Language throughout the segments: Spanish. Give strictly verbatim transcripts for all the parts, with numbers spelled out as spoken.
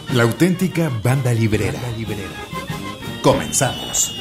La auténtica banda librera. Comenzamos.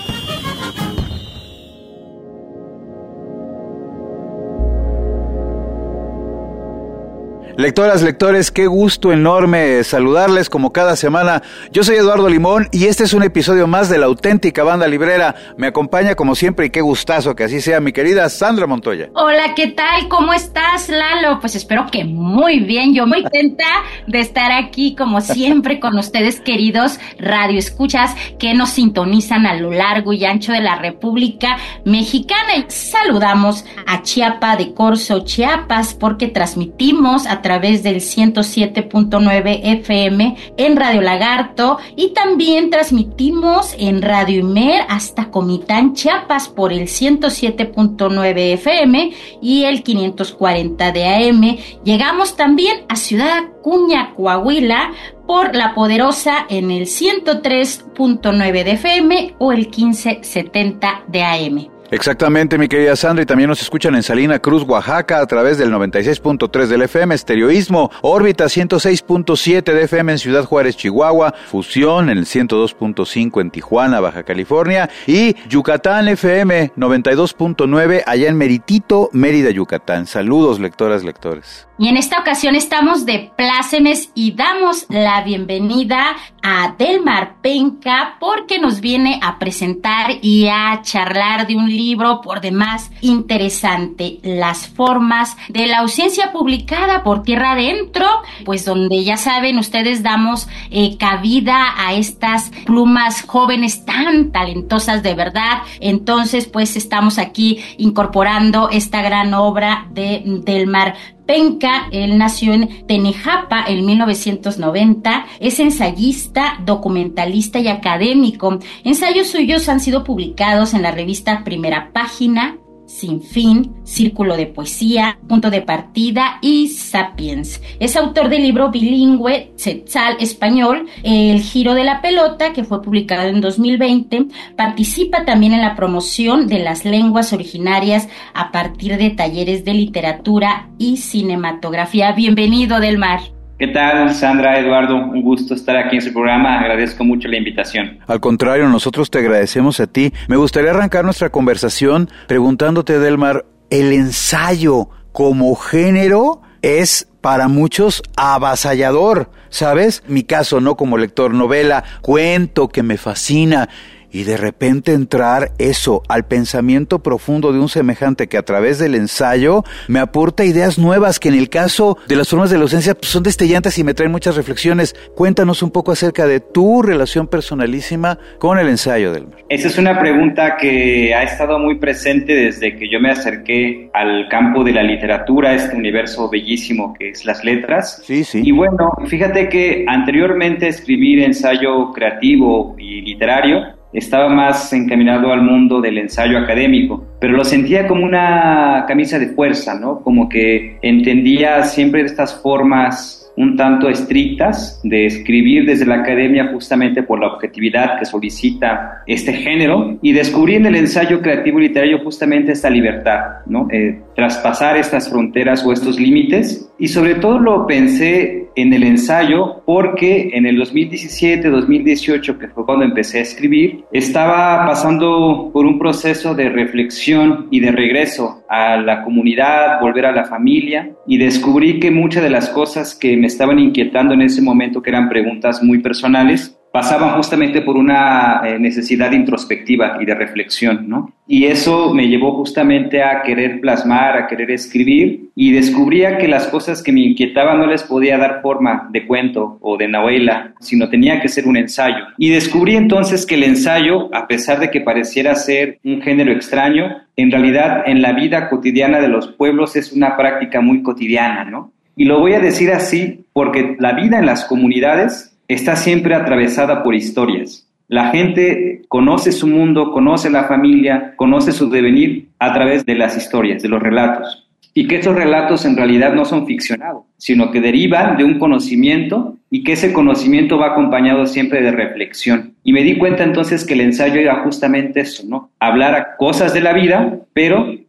Lectoras, lectores, qué gusto enorme saludarles como cada semana. Yo soy Eduardo Limón y este es un episodio más de La Auténtica Banda Librera. Me acompaña como siempre y qué gustazo que así sea mi querida Sandra Montoya. Hola, ¿qué tal? ¿Cómo estás, Lalo? Pues espero que muy bien. Yo muy contenta de estar aquí como siempre con ustedes, queridos radioescuchas que nos sintonizan a lo largo y ancho de la República Mexicana. Y saludamos a Chiapa de Corzo, Chiapas, porque transmitimos a a través del ciento siete punto nueve F M en Radio Lagarto y también transmitimos en Radio Imer hasta Comitán, Chiapas por el ciento siete punto nueve F M y el quinientos cuarenta de A M. Llegamos también a Ciudad Acuña, Coahuila por La Poderosa en el ciento tres punto nueve de F M o el quince setenta de A M. Exactamente, mi querida Sandra, y también nos escuchan en Salina Cruz, Oaxaca, a través del noventa y seis punto tres del F M, Estereoísmo, órbita ciento seis punto siete de F M en Ciudad Juárez, Chihuahua, Fusión en el ciento dos punto cinco en Tijuana, Baja California, y Yucatán F M noventa y dos punto nueve allá en Meritito, Mérida, Yucatán. Saludos, lectoras, lectores. Y en esta ocasión estamos de plácemes y damos la bienvenida a Delmar Penca porque nos viene a presentar y a charlar de un libro por demás interesante, Las formas de la ausencia, publicada por Tierra Adentro, pues donde ya saben ustedes damos eh, cabida a estas plumas jóvenes tan talentosas de verdad. Entonces pues estamos aquí incorporando esta gran obra de Delmar Penca. Él nació en Tenejapa en mil novecientos noventa, es ensayista, documentalista y académico. Ensayos suyos han sido publicados en la revista Primera Página, Sin Fin, Círculo de Poesía, Punto de Partida y Sapiens. Es autor del libro bilingüe Tzetzal español, El Giro de la Pelota, que fue publicado en dos mil veinte. Participa también en la promoción de las lenguas originarias a partir de talleres de literatura y cinematografía. Bienvenido, Delmar. ¿Qué tal, Sandra, Eduardo? Un gusto estar aquí en su programa. Agradezco mucho la invitación. Al contrario, nosotros te agradecemos a ti. Me gustaría arrancar nuestra conversación preguntándote, Delmar, el ensayo como género es para muchos avasallador, ¿sabes? Mi caso, no como lector, novela, cuento que me fascina. Y de repente entrar eso al pensamiento profundo de un semejante que a través del ensayo me aporta ideas nuevas que en el caso de las formas de la ausencia pues son destellantes y me traen muchas reflexiones. Cuéntanos un poco acerca de tu relación personalísima con el ensayo, Delmar. Esa es una pregunta que ha estado muy presente desde que yo me acerqué al campo de la literatura, este universo bellísimo que es las letras. Sí, sí. Y bueno, fíjate que anteriormente escribir ensayo creativo y literario estaba más encaminado al mundo del ensayo académico, pero lo sentía como una camisa de fuerza, ¿no? Como que entendía siempre estas formas un tanto estrictas de escribir desde la academia justamente por la objetividad que solicita este género, y descubrí en el ensayo creativo y literario justamente esta libertad, ¿no? Eh, traspasar estas fronteras o estos límites, y sobre todo lo pensé en el ensayo porque en el dos mil diecisiete, dos mil dieciocho, que fue cuando empecé a escribir, estaba pasando por un proceso de reflexión y de regreso a la comunidad, volver a la familia, y descubrí que muchas de las cosas que me estaban inquietando en ese momento, que eran preguntas muy personales, pasaban justamente por una eh, necesidad introspectiva y de reflexión, ¿no? Y eso me llevó justamente a querer plasmar, a querer escribir, y descubría que las cosas que me inquietaban no les podía dar forma de cuento o de novela, sino tenía que ser un ensayo. Y descubrí entonces que el ensayo, a pesar de que pareciera ser un género extraño, en realidad en la vida cotidiana de los pueblos es una práctica muy cotidiana, ¿no? Y lo voy a decir así porque la vida en las comunidades está siempre atravesada por historias. La gente conoce su mundo, conoce la familia, conoce su devenir a través de las historias, de los relatos. Y que esos relatos en realidad no son ficcionados, sino que derivan de un conocimiento y que ese conocimiento va acompañado siempre de reflexión. Y me di cuenta entonces que el ensayo era justamente eso, ¿no? Hablar a cosas de la vida, pero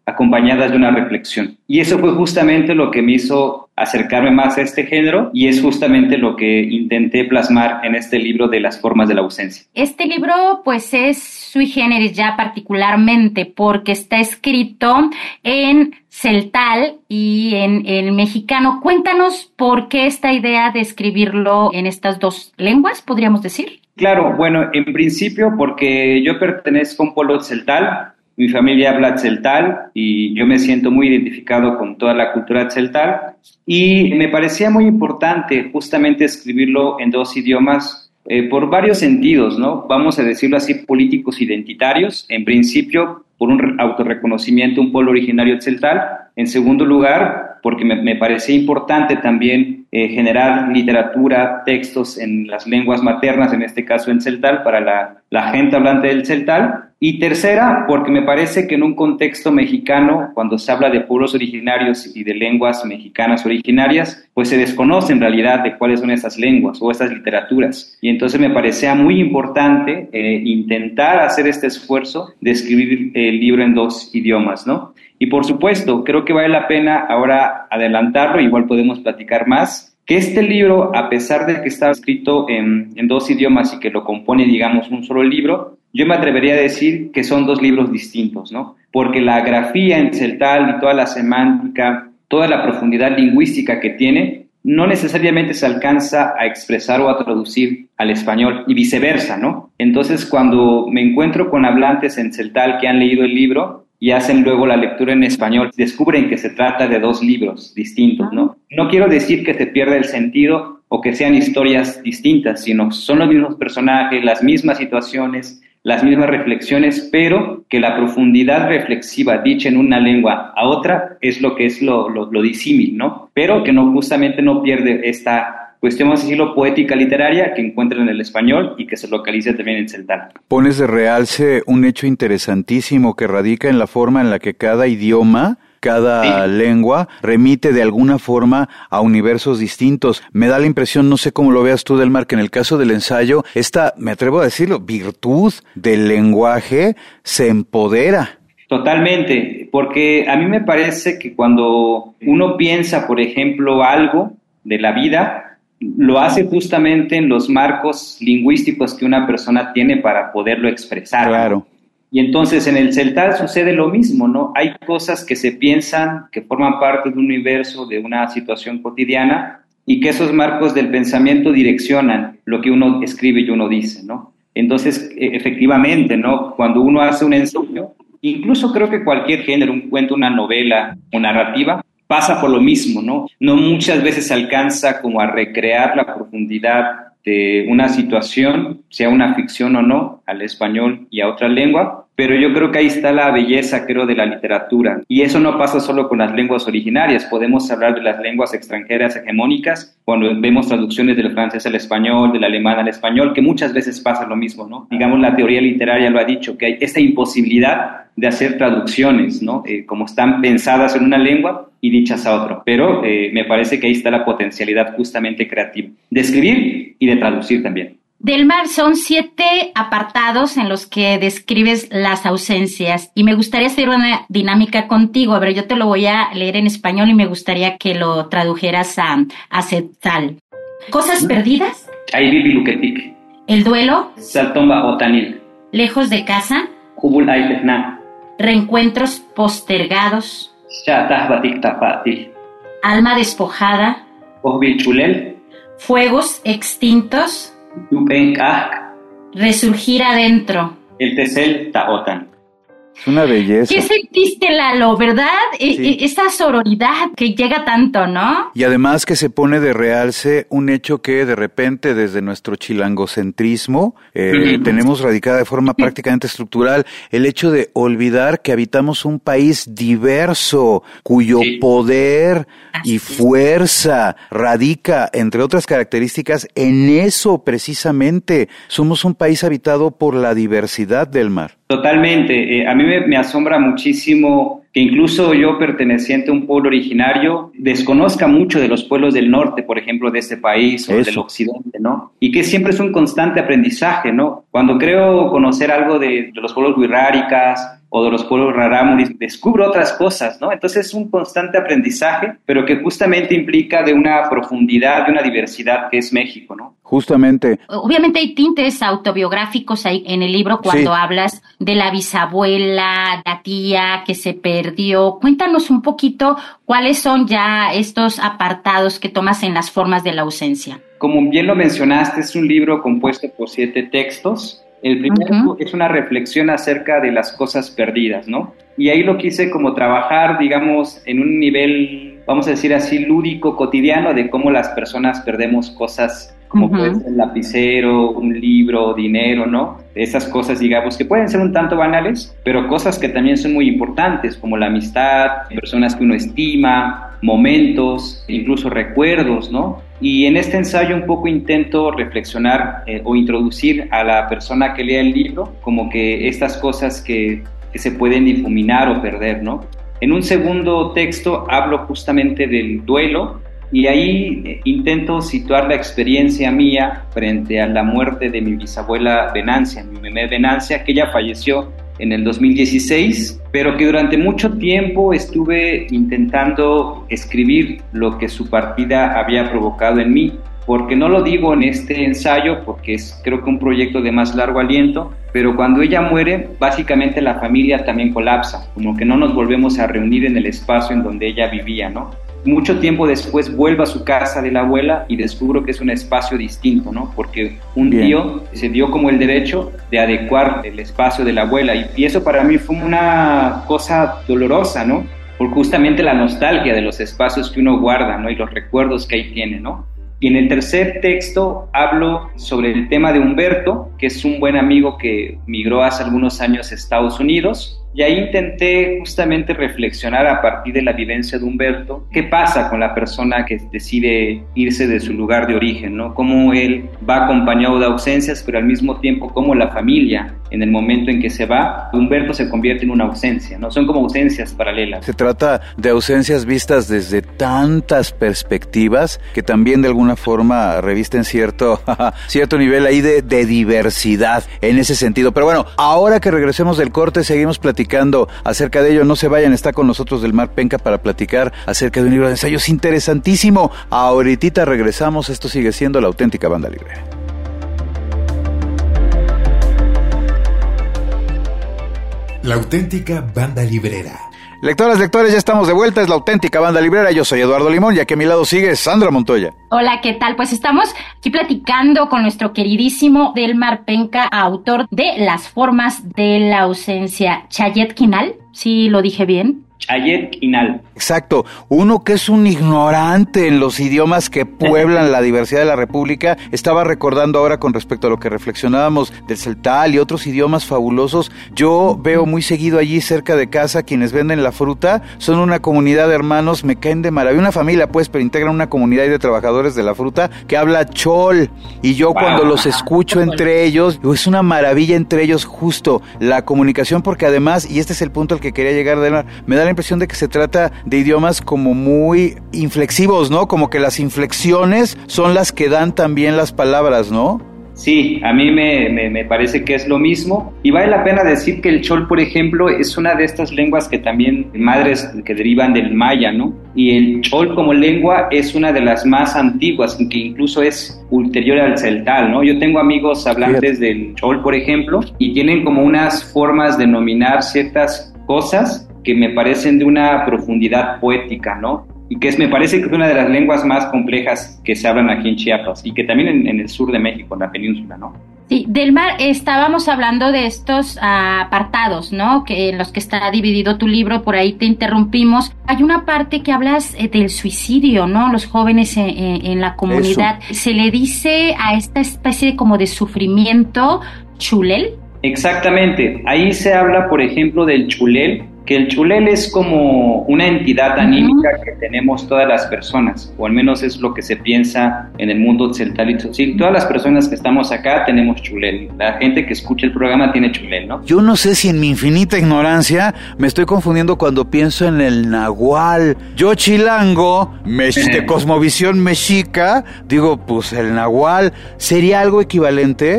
acompañadas de una reflexión. Y eso fue justamente lo que me hizo acercarme más a este género y es justamente lo que intenté plasmar en este libro de las formas de la ausencia. Este libro pues es sui generis ya particularmente porque está escrito en celtal y en el mexicano. Cuéntanos por qué esta idea de escribirlo en estas dos lenguas, podríamos decir. Claro, bueno, en principio porque yo pertenezco a un pueblo celtal. Mi familia habla tzeltal y yo me siento muy identificado con toda la cultura tzeltal y me parecía muy importante justamente escribirlo en dos idiomas eh, por varios sentidos, ¿no? Vamos a decirlo así, políticos identitarios, en principio por un autorreconocimiento, un pueblo originario tzeltal, en segundo lugar porque me, me parecía importante también eh, generar literatura, textos en las lenguas maternas, en este caso en tzeltal, para la, la gente hablante del tzeltal. Y tercera, porque me parece que en un contexto mexicano, cuando se habla de pueblos originarios y de lenguas mexicanas originarias, pues se desconoce en realidad de cuáles son esas lenguas o esas literaturas. Y entonces me parecía muy importante eh, intentar hacer este esfuerzo de escribir el libro en dos idiomas, ¿no? Y por supuesto, creo que vale la pena ahora adelantarlo, igual podemos platicar más, que este libro, a pesar de que está escrito en, en dos idiomas y que lo compone, digamos, un solo libro, yo me atrevería a decir que son dos libros distintos, ¿no? Porque la grafía en celtal y toda la semántica, toda la profundidad lingüística que tiene, no necesariamente se alcanza a expresar o a traducir al español y viceversa, ¿no? Entonces, cuando me encuentro con hablantes en celtal que han leído el libro y hacen luego la lectura en español, descubren que se trata de dos libros distintos, ¿no? No quiero decir que se pierda el sentido o que sean historias distintas, sino son los mismos personajes, las mismas situaciones, las mismas reflexiones, pero que la profundidad reflexiva dicha en una lengua a otra es lo que es lo, lo, lo disímil, ¿no? Pero que no, justamente no pierde esta cuestión, vamos a decirlo, poética literaria que encuentran en el español y que se localiza también en celtal. Pones de realce un hecho interesantísimo que radica en la forma en la que cada idioma, cada sí. lengua remite de alguna forma a universos distintos. Me da la impresión, no sé cómo lo veas tú, Delmar, que en el caso del ensayo, esta, me atrevo a decirlo, virtud del lenguaje se empodera. Totalmente, porque a mí me parece que cuando uno piensa, por ejemplo, algo de la vida, lo hace justamente en los marcos lingüísticos que una persona tiene para poderlo expresar. Claro. Y entonces en el celtal sucede lo mismo, ¿no? Hay cosas que se piensan que forman parte de un universo, de una situación cotidiana, y que esos marcos del pensamiento direccionan lo que uno escribe y uno dice, ¿no? Entonces, efectivamente, ¿no? Cuando uno hace un ensayo, incluso creo que cualquier género, un cuento, una novela o narrativa, pasa por lo mismo, ¿no? No muchas veces se alcanza como a recrear la profundidad de una situación, sea una ficción o no, al español y a otra lengua, pero yo creo que ahí está la belleza, creo, de la literatura. Y eso no pasa solo con las lenguas originarias, podemos hablar de las lenguas extranjeras hegemónicas, cuando vemos traducciones del francés al español, del alemán al español, que muchas veces pasa lo mismo, ¿no? Digamos, la teoría literaria lo ha dicho, que hay esta imposibilidad de hacer traducciones, ¿no? Eh, como están pensadas en una lengua y dichas a otra. Pero eh, me parece que ahí está la potencialidad justamente creativa, de escribir y de traducir también. Delmar, son siete apartados en los que describes las ausencias y me gustaría hacer una dinámica contigo. A ver, yo te lo voy a leer en español y me gustaría que lo tradujeras a, a celtal. Cosas perdidas. Aybibi Luketik. El duelo. Saltomba Otanil. Lejos de casa. Kubul Aitefna. Reencuentros postergados. Shatah Batik Tapatil. Alma despojada. Ohbil Chulel. Fuegos extintos. Resurgir adentro. El Tesel Taotan. Es una belleza. ¿Qué sentiste, Lalo, verdad? Sí. E- esa sororidad que llega tanto, ¿no? Y además que se pone de realce un hecho que de repente desde nuestro chilangocentrismo eh, mm. tenemos radicada de forma prácticamente estructural, el hecho de olvidar que habitamos un país diverso, cuyo sí. poder Así y es. fuerza radica, entre otras características, en eso precisamente. Somos un país habitado por la diversidad del mar. Totalmente. Eh, a mí me, me asombra muchísimo que incluso yo, perteneciente a un pueblo originario, desconozca mucho de los pueblos del norte, por ejemplo, de este país o Eso. del occidente, ¿no? Y que siempre es un constante aprendizaje, ¿no? Cuando creo conocer algo de, de los pueblos wixárikas, o de los pueblos rarámuris, descubro otras cosas, ¿no? Entonces es un constante aprendizaje, pero que justamente implica de una profundidad, de una diversidad que es México, ¿no? Justamente. Obviamente hay tintes autobiográficos ahí en el libro cuando sí. hablas de la bisabuela, la tía que se perdió. Cuéntanos un poquito cuáles son ya estos apartados que tomas en las formas de la ausencia. Como bien lo mencionaste, es un libro compuesto por siete textos. El primero uh-huh. es una reflexión acerca de las cosas perdidas, ¿no? Y ahí lo quise como trabajar, digamos, en un nivel, vamos a decir así, lúdico, cotidiano, de cómo las personas perdemos cosas como uh-huh. puede ser un lapicero, un libro, dinero, ¿no? Esas cosas, digamos, que pueden ser un tanto banales, pero cosas que también son muy importantes, como la amistad, personas que uno estima, momentos, incluso recuerdos, ¿no? Y en este ensayo un poco intento reflexionar eh, o introducir a la persona que lea el libro como que estas cosas que, que se pueden difuminar o perder, ¿no? En un segundo texto hablo justamente del duelo y ahí eh, intento situar la experiencia mía frente a la muerte de mi bisabuela Venancia, mi mamá Venancia, que ella falleció en el dos mil dieciséis, pero que durante mucho tiempo estuve intentando escribir lo que su partida había provocado en mí, porque no lo digo en este ensayo, porque es creo que un proyecto de más largo aliento, pero cuando ella muere, básicamente la familia también colapsa, como que no nos volvemos a reunir en el espacio en donde ella vivía, ¿no? Mucho tiempo después vuelvo a su casa de la abuela y descubro que es un espacio distinto, ¿no? Porque un Bien. tío se dio como el derecho de adecuar el espacio de la abuela y, y eso para mí fue una cosa dolorosa, ¿no? Por justamente la nostalgia de los espacios que uno guarda, ¿no? Y los recuerdos que ahí tiene, ¿no? Y en el tercer texto hablo sobre el tema de Humberto, que es un buen amigo que migró hace algunos años a Estados Unidos. Y ahí intenté justamente reflexionar a partir de la vivencia de Humberto, qué pasa con la persona que decide irse de su lugar de origen, ¿no? Cómo él va acompañado de ausencias, pero al mismo tiempo cómo la familia, en el momento en que se va, Humberto se convierte en una ausencia, ¿no? Son como ausencias paralelas. Se trata de ausencias vistas desde tantas perspectivas que también de alguna forma revisten cierto, cierto nivel ahí de, de diversidad en ese sentido. Pero bueno, ahora que regresemos del corte, seguimos platicando platicando acerca de ello. No se vayan, está con nosotros Delmar Penca para platicar acerca de un libro de ensayos interesantísimo. Ahorita regresamos, esto sigue siendo La Auténtica Banda Librera. La Auténtica Banda Librera. Lectoras, lectores, ya estamos de vuelta, es La Auténtica Banda Librera, yo soy Eduardo Limón y aquí a mi lado sigue Sandra Montoya. Hola, ¿qué tal? Pues estamos aquí platicando con nuestro queridísimo Delmar Penca, autor de Las Formas de la Ausencia. Chayet Quinal, ¿sí lo dije bien? Chayet Quinal. Exacto, uno que es un ignorante en los idiomas que pueblan la diversidad de la República. Estaba recordando ahora con respecto a lo que reflexionábamos del celtal y otros idiomas fabulosos. Yo veo muy seguido allí cerca de casa quienes venden la fruta, son una comunidad de hermanos, me caen de maravilla, una familia pues, pero integran una comunidad de trabajadores de la fruta que habla chol, y yo cuando los escucho entre ellos, es una maravilla entre ellos justo la comunicación, porque además, y este es el punto al que quería llegar, Delmar, me da la impresión de que se trata de idiomas como muy inflexivos, ¿no? Como que las inflexiones son las que dan también las palabras, ¿no? Sí, a mí me, me, me parece que es lo mismo, y vale la pena decir que el chol, por ejemplo, es una de estas lenguas que también, madres que derivan del maya, ¿no? Y el chol como lengua es una de las más antiguas, que incluso es ulterior al celtal, ¿no? Yo tengo amigos hablantes sí. del chol, por ejemplo, y tienen como unas formas de nominar ciertas cosas que me parecen de una profundidad poética, ¿no? Y que es, me parece que es una de las lenguas más complejas que se hablan aquí en Chiapas y que también en, en el sur de México, en la península, ¿no? Sí, Delmar, estábamos hablando de estos uh, apartados, ¿no? Que en los que está dividido tu libro, por ahí te interrumpimos. Hay una parte que hablas eh, del suicidio, ¿no? Los jóvenes en, en, en la comunidad. Eso. Se le dice a esta especie de, como de sufrimiento chulel. Exactamente. Ahí se habla, por ejemplo, del chulel, que el chulel es como una entidad anímica uh-huh. que tenemos todas las personas, o al menos es lo que se piensa en el mundo celtal y tzotzil. Todas las personas que estamos acá tenemos chulel. La gente que escucha el programa tiene chulel, ¿no? Yo no sé si en mi infinita ignorancia me estoy confundiendo cuando pienso en el nahual. Yo chilango, mech- de cosmovisión mexica, digo, pues el nahual, ¿sería algo equivalente?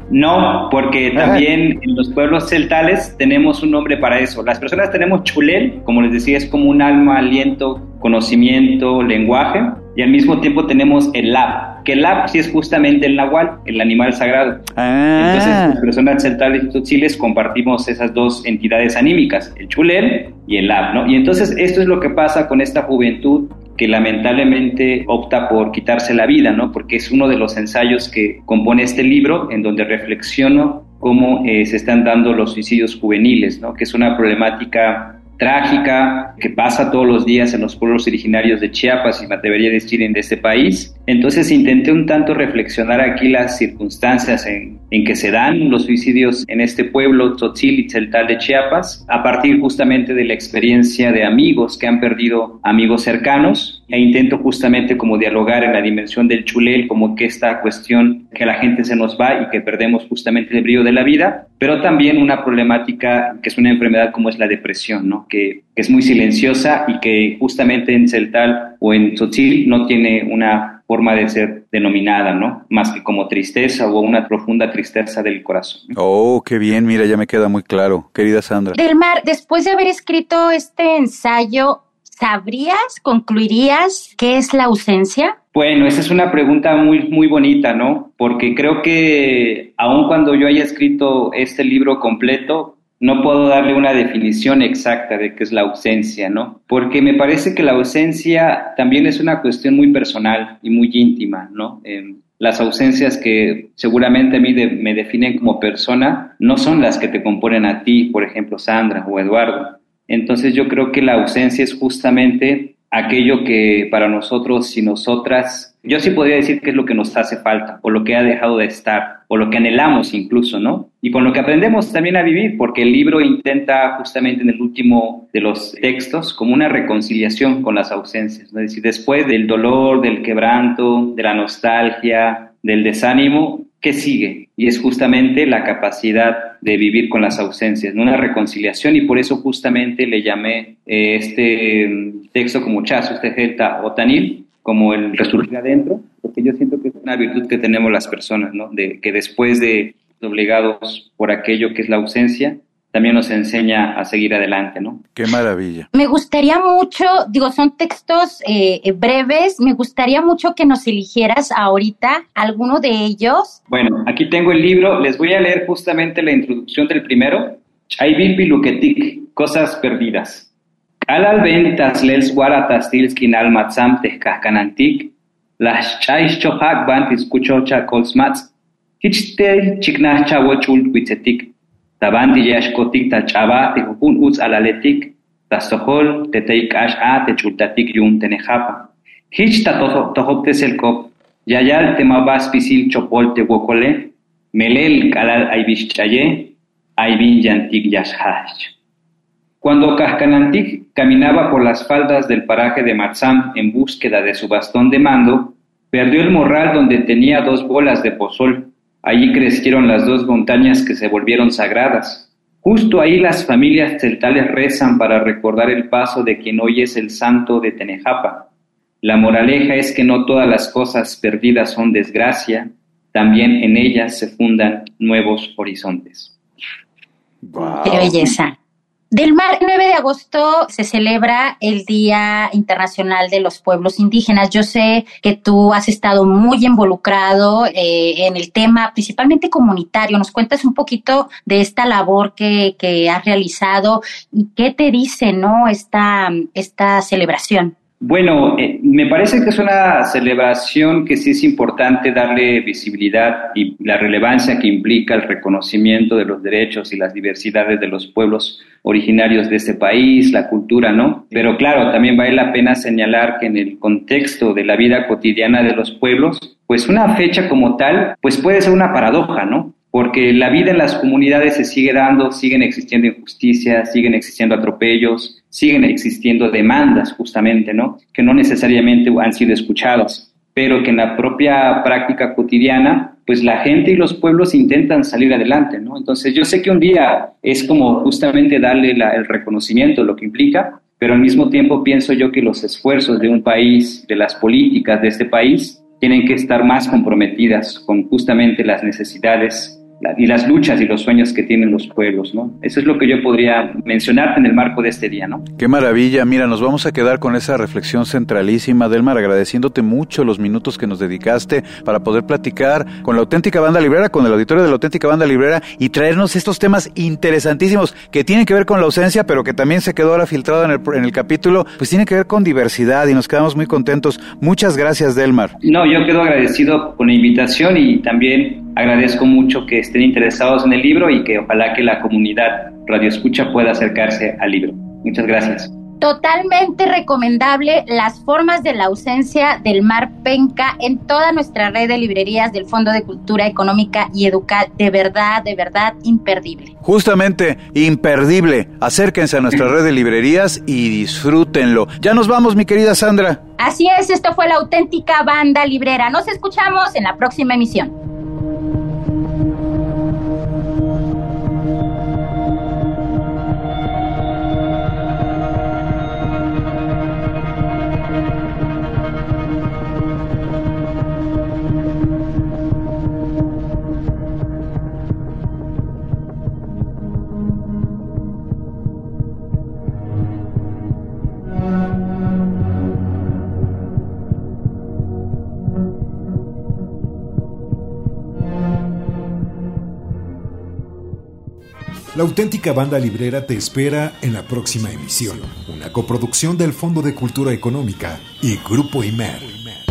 No, porque también en los pueblos celtales tenemos un nombre para eso. Las personas tenemos chulel, como les decía, es como un alma, aliento, conocimiento, lenguaje, y al mismo tiempo tenemos el lab, que el lab sí es justamente el nahual, el animal sagrado. Ah. Entonces, las personas celtales y tzotziles compartimos esas dos entidades anímicas, el chulel y el lab, ¿no? Y entonces esto es lo que pasa con esta juventud que lamentablemente opta por quitarse la vida, ¿no? Porque es uno de los ensayos que compone este libro, en donde reflexiono cómo eh, se están dando los suicidios juveniles, ¿no? Que es una problemática trágica que pasa todos los días en los pueblos originarios de Chiapas y me atrevería a decir en este país. Entonces intenté un tanto reflexionar aquí las circunstancias en, en que se dan los suicidios en este pueblo tzotzil y tzeltal de Chiapas, a partir justamente de la experiencia de amigos que han perdido amigos cercanos, e intento justamente como dialogar en la dimensión del chulel, como que esta cuestión que la gente se nos va y que perdemos justamente el brillo de la vida, pero también una problemática que es una enfermedad como es la depresión, ¿no? Que, que es muy silenciosa y que justamente en Celtal o en Tzotzil no tiene una forma de ser denominada, ¿no? Más que como tristeza o una profunda tristeza del corazón, ¿no? Oh, qué bien, mira, ya me queda muy claro, querida Sandra. Delmar, después de haber escrito este ensayo, ¿sabrías, concluirías qué es la ausencia? Bueno, esa es una pregunta muy, muy bonita, ¿no? Porque creo que aun cuando yo haya escrito este libro completo, no puedo darle una definición exacta de qué es la ausencia, ¿no? Porque me parece que la ausencia también es una cuestión muy personal y muy íntima, ¿no? Eh, las ausencias que seguramente a mí de, me definen como persona no son las que te componen a ti, por ejemplo, Sandra o Eduardo. Entonces yo creo que la ausencia es justamente aquello que para nosotros y nosotras, yo sí podría decir que es lo que nos hace falta, o lo que ha dejado de estar, o lo que anhelamos incluso, ¿no? Y con lo que aprendemos también a vivir, porque el libro intenta justamente en el último de los textos como una reconciliación con las ausencias, ¿no? Es decir, después del dolor, del quebranto, de la nostalgia, del desánimo, ¿qué sigue? Y es justamente la capacidad de vivir con las ausencias, ¿no? Una reconciliación, y por eso justamente le llamé eh, este texto como Chazo, este Gelta Otanil, como el resurgir adentro, porque yo siento que es una virtud que tenemos las personas, ¿no? De que después de obligados por aquello que es la ausencia, también nos enseña a seguir adelante, ¿no? ¡Qué maravilla! Me gustaría mucho, digo, son textos eh, breves, me gustaría mucho que nos eligieras ahorita alguno de ellos. Bueno, aquí tengo el libro, les voy a leer justamente la introducción del primero, Chaybil Biluketik, Cosas Perdidas. Alal ventas lels guaratas tilskin almatzam tehkahkanantik, las chais chohak bantis kuchocha kolsmats, hichte chiknah chawochul kuitzetik, tabanti yashkotik tachaba tehukun uz alaletik, tastohol teteik ash a techultatik yun tenejapa. Hichta tohoptes el kop, yayal temabas pisil chopol tewokole, melel kalal aibishchaye, aibin yantik yashhash. Cuando Kahkanantik caminaba por las faldas del paraje de Matzam en búsqueda de su bastón de mando, perdió el morral donde tenía dos bolas de pozol. Allí crecieron las dos montañas que se volvieron sagradas. Justo ahí las familias celtales rezan para recordar el paso de quien hoy es el santo de Tenejapa. La moraleja es que no todas las cosas perdidas son desgracia, también en ellas se fundan nuevos horizontes. Wow. ¡Qué belleza! Delmar, el nueve de agosto se celebra el Día Internacional de los Pueblos Indígenas. Yo sé que tú has estado muy involucrado eh, en el tema, principalmente comunitario. ¿Nos cuentas un poquito de esta labor que, que has realizado y qué te dice, ¿no? esta, esta celebración? Bueno, eh, me parece que es una celebración que sí es importante darle visibilidad y la relevancia que implica el reconocimiento de los derechos y las diversidades de los pueblos originarios de este país, la cultura, ¿no? Pero claro, también vale la pena señalar que en el contexto de la vida cotidiana de los pueblos, pues una fecha como tal, pues puede ser una paradoja, ¿no? Porque la vida en las comunidades se sigue dando, siguen existiendo injusticias, siguen existiendo atropellos, siguen existiendo demandas justamente, ¿no? Que no necesariamente han sido escuchadas, pero que en la propia práctica cotidiana, pues la gente y los pueblos intentan salir adelante, ¿no? Entonces yo sé que un día es como justamente darle la, el reconocimiento, lo que implica, pero al mismo tiempo pienso yo que los esfuerzos de un país, de las políticas de este país, tienen que estar más comprometidas con justamente las necesidades la, y las luchas y los sueños que tienen los pueblos, ¿no? Eso es lo que yo podría mencionarte en el marco de este día, ¿no? Qué maravilla. Mira, nos vamos a quedar con esa reflexión centralísima, Delmar, agradeciéndote mucho los minutos que nos dedicaste para poder platicar con la auténtica banda librera, con el auditorio de la auténtica banda librera y traernos estos temas interesantísimos que tienen que ver con la ausencia, pero que también se quedó ahora filtrado en el, en el capítulo, pues tiene que ver con diversidad y nos quedamos muy contentos. Muchas gracias, Delmar. No, yo quedo agradecido con la invitación y también agradezco mucho que estén interesados en el libro y que ojalá que la comunidad Radio Escucha pueda acercarse al libro. Muchas gracias. Totalmente recomendable Las formas de la ausencia del Delmar Penca en toda nuestra red de librerías del Fondo de Cultura Económica y Educal. De verdad, de verdad, imperdible. Justamente, imperdible. Acérquense a nuestra red de librerías y disfrútenlo. Ya nos vamos, mi querida Sandra. Así es, esto fue La Auténtica Banda Librera. Nos escuchamos en la próxima emisión. La Auténtica Banda Librera te espera en la próxima emisión, una coproducción del Fondo de Cultura Económica y Grupo I M E R.